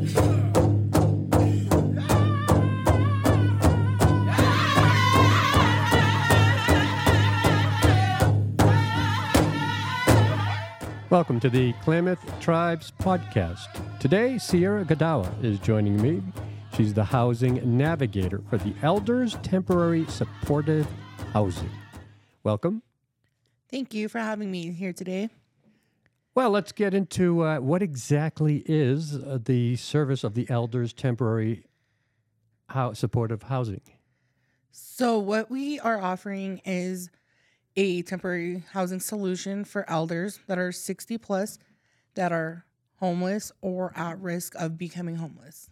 Welcome to the Klamath Tribes Podcast. Today, Sierra Gadawa is joining me. She's the housing navigator for the Elders Temporary Supportive Housing. Welcome. Thank you for having me here today. Well, let's get into what exactly is the service of the Elders Temporary Supportive Housing. So what we are offering is a temporary housing solution for elders that are 60 plus that are homeless or at risk of becoming homeless.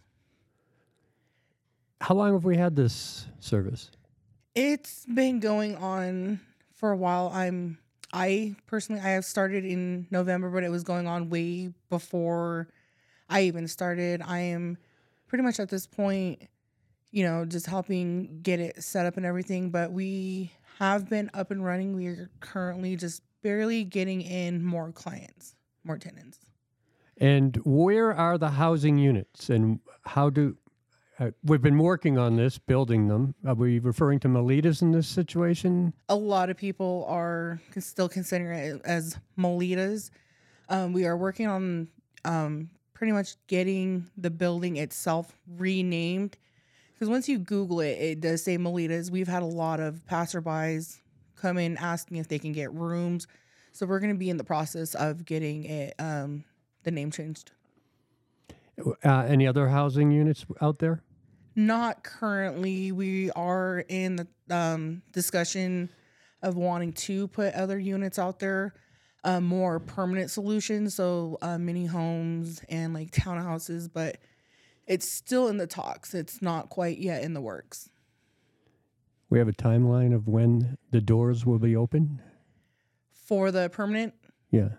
How long have we had this service? It's been going on for a while. I have started in November, but it was going on way before I even started. I am pretty much at this point, just helping get it set up and everything, but we have been up and running. We're currently just barely getting in more clients, more tenants. And where are the housing units, and how do we've been working on this, building them? Are we referring to Melitas in this situation? A lot of people are still considering it as Melitas. We are working on pretty much getting the building itself renamed. Because once you Google it, it does say Melitas. We've had a lot of passerbys come in asking if they can get rooms. So we're going to be in the process of getting it, the name changed. Any other housing units out there? Not currently. We are in the discussion of wanting to put other units out there, more permanent solutions. So mini homes and like townhouses, but it's still in the talks. It's not quite yet in the works. We have a timeline of when the doors will be open? For the permanent? Yeah.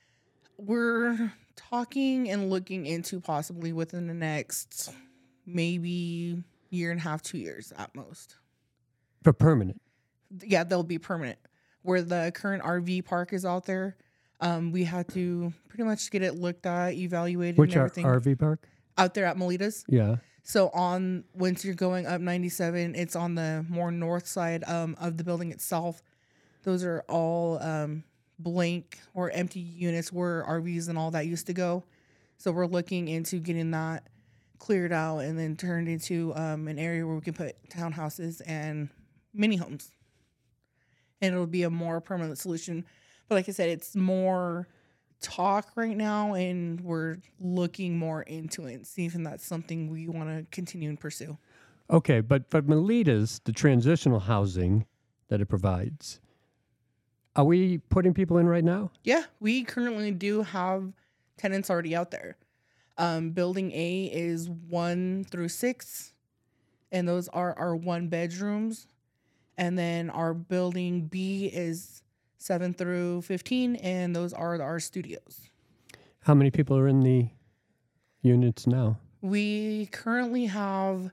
We're talking and looking into possibly within the next maybe year and a half, 2 years at most. For permanent? Yeah, they'll be permanent. Where the current RV park is out there, we had to pretty much get it looked at, evaluated, Which and everything. RV park? Out there at Melitas. Yeah. So once you're going up 97, it's on the more north side of the building itself. Those are all blank or empty units where RVs and all that used to go. So we're looking into getting that cleared out and then turned into an area where we can put townhouses and mini homes. And it'll be a more permanent solution. But like I said, it's more talk right now, and we're looking more into it and see if that's something we want to continue and pursue. Okay, but for Melitas, the transitional housing that it provides, are we putting people in right now? Yeah, we currently do have tenants already out there. Building A is 1 through 6, and those are our 1 bedrooms. And then our building B is 7 through 15, and those are our studios. How many people are in the units now? We currently have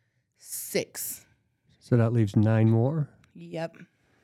6. So that leaves 9 more? Yep.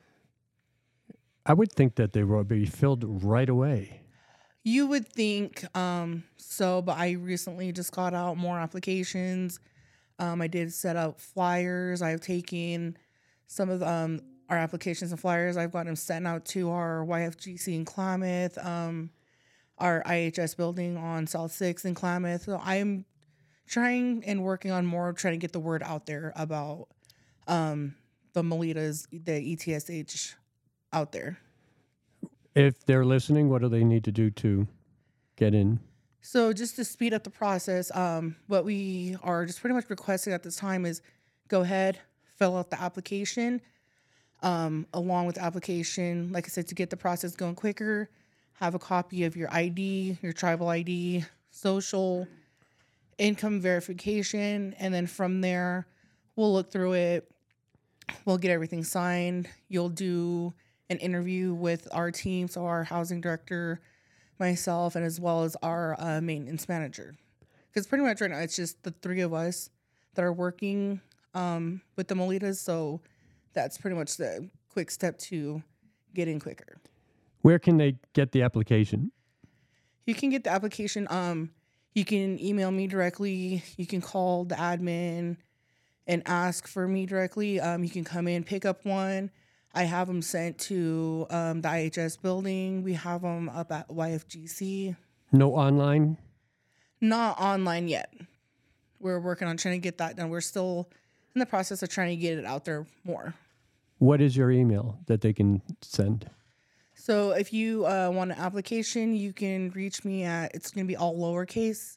I would think that they would be filled right away. You would think so, but I recently just got out more applications. I did set up flyers. I've taken some of our applications and flyers. I've got them sent out to our YFGC in Klamath, our IHS building on South 6 in Klamath. So I'm trying and working on more, trying to get the word out there about the Melitas, the ETSH out there. If they're listening, what do they need to do to get in? So just to speed up the process, what we are just pretty much requesting at this time is go ahead, fill out the application. Along with the application, like I said, to get the process going quicker, have a copy of your ID, your tribal ID, social, income verification, and then from there, we'll look through it. We'll get everything signed. You'll do an interview with our team, so our housing director, myself, and as well as our maintenance manager. Because pretty much right now, it's just the 3 of us that are working with the Melitas, so that's pretty much the quick step to get in quicker. Where can they get the application? You can get the application You can email me directly. You can call the admin and ask for me directly. You can come in, pick up one. I have them sent to the IHS building. We have them up at YFGC. No online? Not online yet. We're working on trying to get that done. We're still in the process of trying to get it out there more. What is your email that they can send? So if you want an application, you can reach me at, it's going to be all lowercase,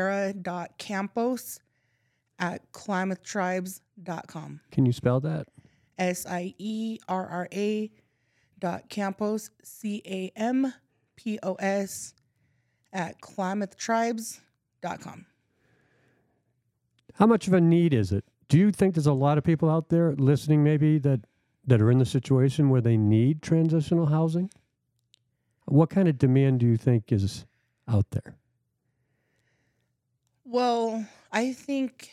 sierra.campos@klamathtribes.com. Can you spell that? SIERRA.campos, CAMPOS @klamathtribes.com. How much of a need is it? Do you think there's a lot of people out there listening maybe that are in the situation where they need transitional housing? What kind of demand do you think is out there? Well, I think,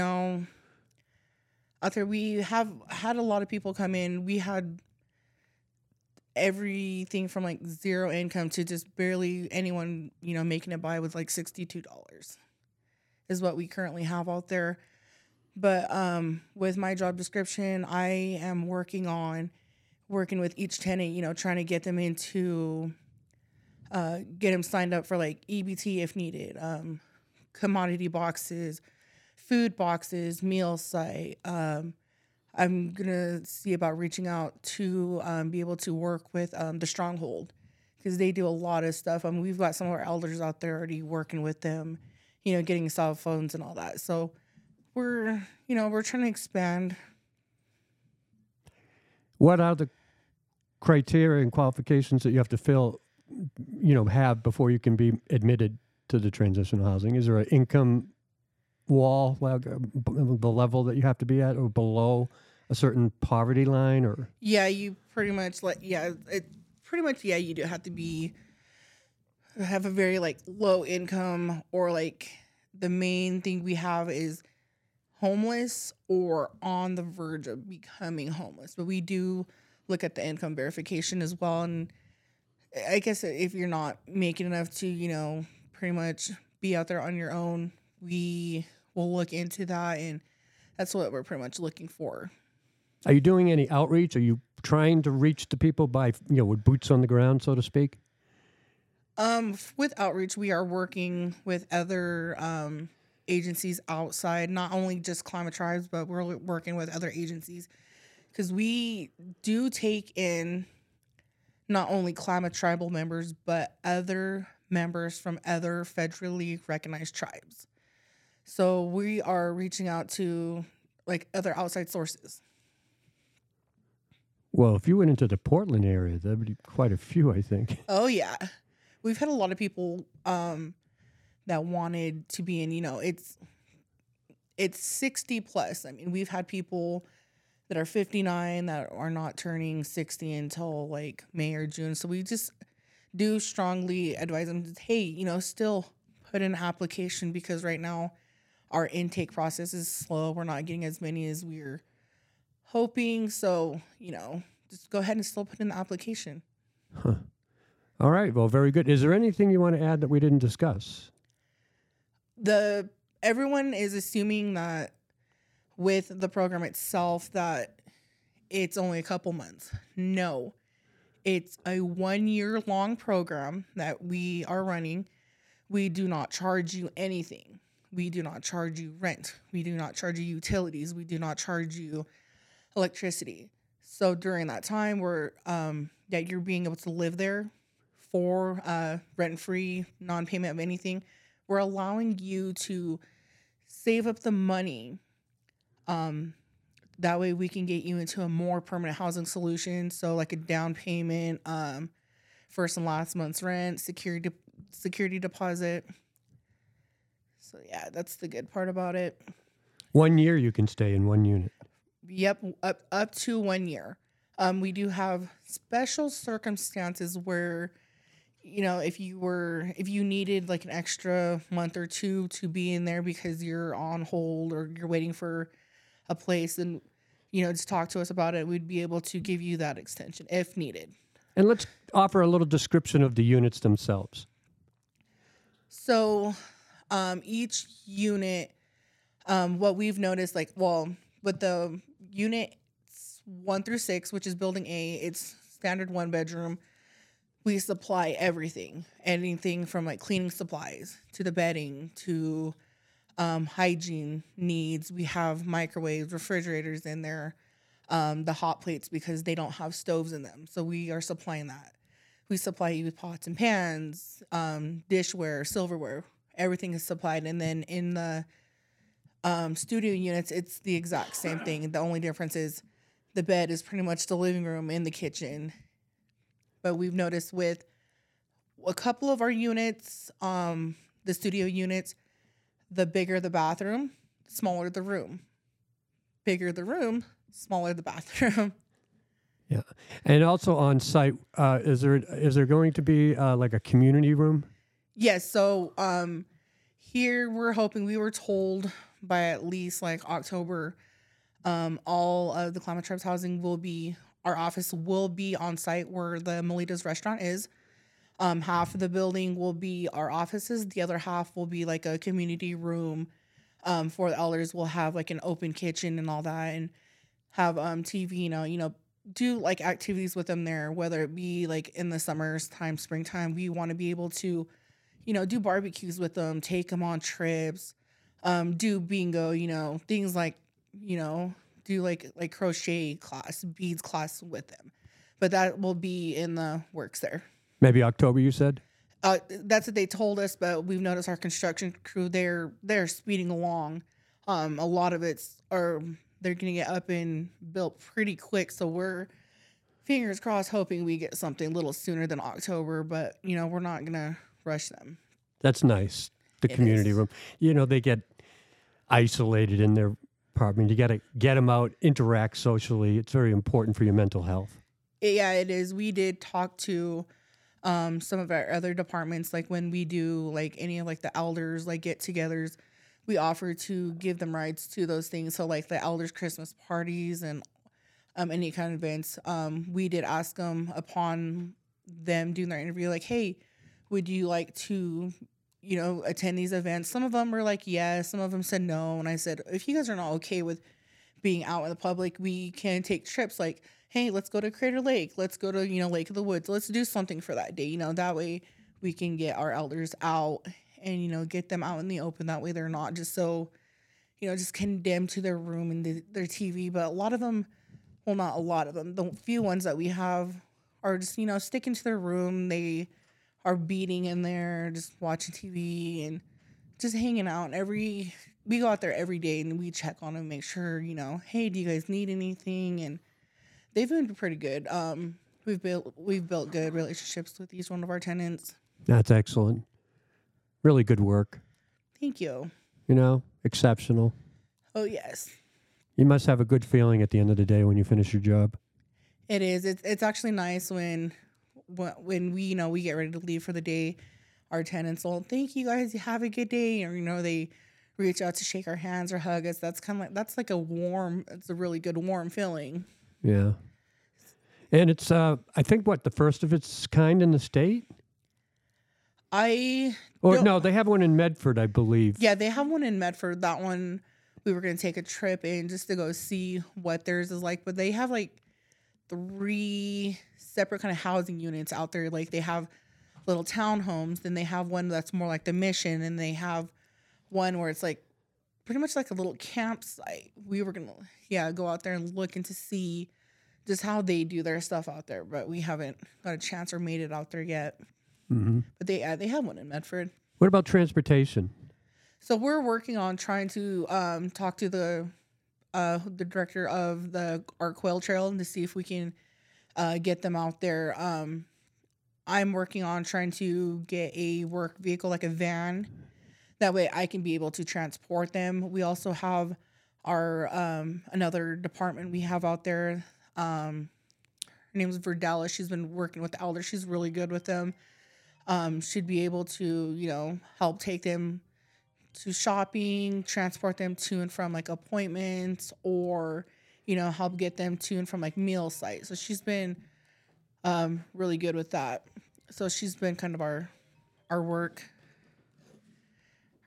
out there we have had a lot of people come in. We had everything from like zero income to just barely anyone, making it by with like $62 is what we currently have out there. But with my job description, I am working with each tenant, trying to get them into, get them signed up for like EBT if needed, commodity boxes, food boxes, meal site. I'm going to see about reaching out to be able to work with the Stronghold because they do a lot of stuff. We've got some of our elders out there already working with them, getting cell phones and all that. So we're trying to expand. What are the criteria and qualifications that you have to have before you can be admitted to the transitional housing? Is there an income wall, like the level that you have to be at, or below a certain poverty line, or? Yeah, you pretty much you do have to have a very like low income, or like the main thing we have is homeless or on the verge of becoming homeless. But we do look at the income verification as well. And I guess if you're not making enough to, pretty much be out there on your own, we will look into that. And that's what we're pretty much looking for. Are you doing any outreach? Are you trying to reach the people by, with boots on the ground, so to speak? With outreach, we are working with other agencies outside, not only just Klamath Tribes, but we're working with other agencies because we do take in not only Klamath tribal members, but other members from other federally recognized tribes. So we are reaching out to like other outside sources. Well, if you went into the Portland area, that would be quite a few, I think. Oh, yeah. We've had a lot of people that wanted to be in, it's 60 plus. We've had people that are 59 that are not turning 60 until like May or June. So we just do strongly advise them, hey, still put in an application because right now our intake process is slow. We're not getting as many as we're hoping. So, just go ahead and still put in the application. Huh. All right. Well, very good. Is there anything you want to add that we didn't discuss? Everyone is assuming that with the program itself that it's only a couple months. No, it's a 1 year long program that we are running. We do not charge you anything. We do not charge you rent. We do not charge you utilities. We do not charge you electricity. So during that time that you're being able to live there for rent-free, non-payment of anything, we're allowing you to save up the money. That way we can get you into a more permanent housing solution. So like a down payment, first and last month's rent, security deposit. So yeah, that's the good part about it. 1 year you can stay in one unit. Yep, up to 1 year. We do have special circumstances where, if you needed like an extra month or two to be in there because you're on hold or you're waiting for a place, and just talk to us about it. We'd be able to give you that extension if needed. And let's offer a little description of the units themselves. So Each unit, what we've noticed, like, well, with the units 1 through 6, which is building A, it's standard 1 bedroom. We supply everything, anything from like cleaning supplies to the bedding to hygiene needs. We have microwaves, refrigerators in there, the hot plates because they don't have stoves in them. So we are supplying that. We supply you with pots and pans, dishware, silverware. Everything is supplied. And then in the studio units, it's the exact same thing. The only difference is the bed is pretty much the living room and the kitchen. But we've noticed with a couple of our units, the studio units, the bigger the bathroom, smaller the room. Bigger the room, smaller the bathroom. Yeah. And also on site, is there going to be like a community room? Yes. So here we're hoping, we were told by at least like October, all of the Klamath Tribes housing will be, our office will be on site where the Melitas restaurant is. Half of the building will be our offices. The other half will be like a community room. For the elders, we'll have like an open kitchen and all that, and have TV, do like activities with them there, whether it be like in the summer's time, springtime. We want to be able to, do barbecues with them, take them on trips, do bingo, things like, do like crochet class, beads class with them. But that will be in the works there. Maybe October, you said? That's what they told us, but we've noticed our construction crew, they're speeding along. A lot of they're going to get up and built pretty quick. So we're, fingers crossed, hoping we get something a little sooner than October, but we're not going to rush them. That's nice. The community room. They get isolated in their apartment. You got to get them out, interact socially. It's very important for your mental health. Yeah, it is. We did talk to some of our other departments, like when we do like any of like the elders like get-togethers, we offer to give them rides to those things. So like the elders Christmas parties and any kind of events. We did ask them upon them doing their interview, like, hey, would you like to attend these events? Some of them were like yes, some of them said no. And I said, if you guys are not okay with being out in the public, we can take trips, like, hey, let's go to Crater Lake. Let's go to, Lake of the Woods. Let's do something for that day. That way we can get our elders out and, get them out in the open. That way they're not just so, just condemned to their room and their TV. But a lot of them, well, not a lot of them, the few ones that we have are just, sticking to their room. They are beating in there, just watching TV and just hanging out. We go out there every day and we check on them, make sure, hey, do you guys need anything? And they've been pretty good. We've built good relationships with each one of our tenants. That's excellent. Really good work. Thank you. Exceptional. Oh, yes. You must have a good feeling at the end of the day when you finish your job. It is. It's actually nice when we we get ready to leave for the day. Our tenants will, thank you guys, have a good day, or they reach out to shake our hands or hug us. That's like it's a really good warm feeling. Yeah. And it's, I think, the first of its kind in the state? No, they have one in Medford, I believe. Yeah, they have one in Medford. That one, we were going to take a trip in just to go see what theirs is like. But they have, 3 separate kind of housing units out there. Like, they have little townhomes. Then they have one that's more like the Mission. And they have one where it's, pretty much like a little campsite. We were going to, go out there and look and to see just how they do their stuff out there. But we haven't got a chance or made it out there yet. Mm-hmm. But they have one in Medford. What about transportation? So we're working on trying to talk to the director of our quail trail to see if we can get them out there. I'm working on trying to get a work vehicle, like a van. That way I can be able to transport them. We also have our another department we have out there. Her name is Verdella. She's been working with the elders. She's really good with them. Should be able to, help take them to shopping, transport them to and from appointments, or, help get them to and from meal sites. So she's been really good with that. So she's been kind of our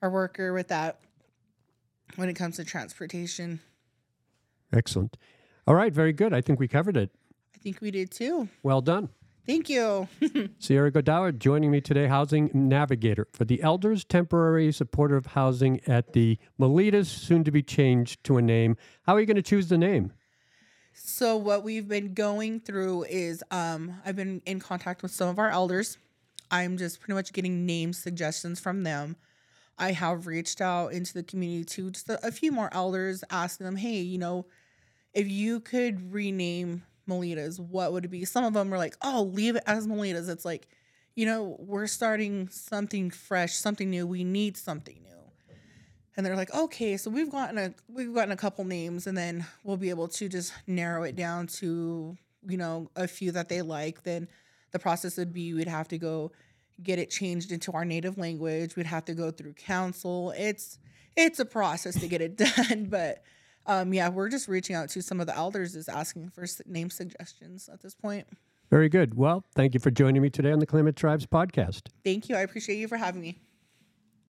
worker with that when it comes to transportation. Excellent. All right, very good. I think we covered it. I think we did too. Well done. Thank you. Sierra Godower joining me today, Housing Navigator for the Elders Temporary Supportive Housing at the Melitas, soon to be changed to a name. How are you going to choose the name? So what we've been going through is I've been in contact with some of our elders. I'm just pretty much getting name suggestions from them. I have reached out into the community to just a few more elders, asking them, hey, you know, if you could rename Melitas, what would it be? Some of them were like, oh, leave it as Melitas. It's like, you know, we're starting something fresh, something new. We need something new. And they're like, okay, so we've gotten a couple names, and then we'll be able to just narrow it down to, you know, a few that they like. Then the process would be we'd have to go get it changed into our native language. We'd have to go through council. It's a process to get it done, but yeah, we're just reaching out to some of the elders, is asking for name suggestions at this point. Very good. Well, thank you for joining me today on the Klamath Tribes podcast. Thank you. I appreciate you for having me.